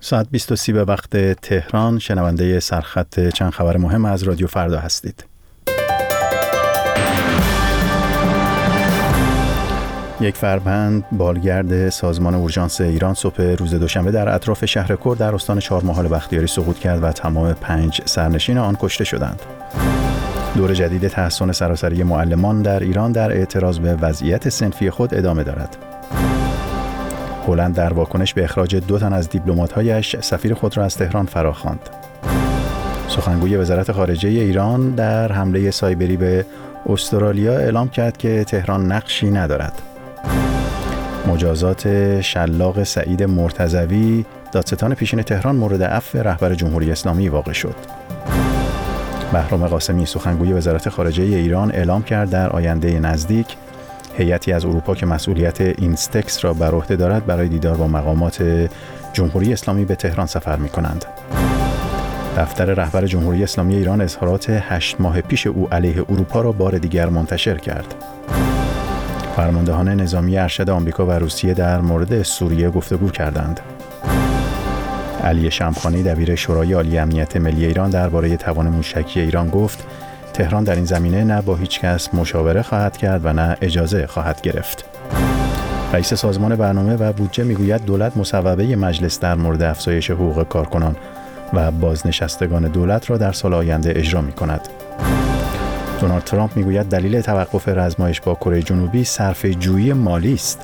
ساعت 20:30 به وقت تهران. شنونده سرخط چند خبر مهم از رادیو فردا هستید. یک فروند بالگرد سازمان اورژانس ایران صبح روز دوشنبه در اطراف شهر کرد در استان چهارمحال بختیاری سقوط کرد و تمام 5 سرنشین آن کشته شدند. دور جدید تحسن سراسری معلمان در ایران در اعتراض به وضعیت صنفی خود ادامه دارد. هلند در واکنش به اخراج 2 تن از دیپلمات‌هایش سفیر خود را از تهران فراخواند. سخنگوی وزارت خارجه ایران در حمله سایبری به استرالیا اعلام کرد که تهران نقشی ندارد. مجازات شلاق سعید مرتضوی دادستان پیشین تهران مورد عفو رهبر جمهوری اسلامی واقع شد. بهرام قاسمی سخنگوی وزارت خارجه ایران اعلام کرد در آینده نزدیک هیئتی از اروپا که مسئولیت اینستکس را بر عهده دارد برای دیدار با مقامات جمهوری اسلامی به تهران سفر می‌کنند. دفتر رهبر جمهوری اسلامی ایران اظهارات 8 ماه پیش او علیه اروپا را بار دیگر منتشر کرد. فرماندهان نظامی ارشد آمریکا و روسیه در مورد سوریه گفتگو کردند. علی شمخانی دبیر شورای عالی امنیت ملی ایران درباره توان موشکی ایران گفت تهران در این زمینه نه با هیچ کس مشاوره خواهد کرد و نه اجازه خواهد گرفت. رئیس سازمان برنامه و بودجه میگوید دولت مصوبه مجلس در مورد افزایش حقوق کارکنان و بازنشستگان دولت را در سال آینده اجرا می‌کند. دونالد ترامپ میگوید دلیل توقف رزمایش با کره جنوبی صرفه‌جویی مالی است.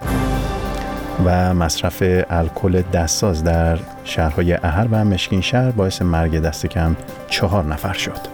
و مصرف الکل دستساز در شهرهای احر و مشکین شهر باعث مرگ دست کم 4 نفر شد.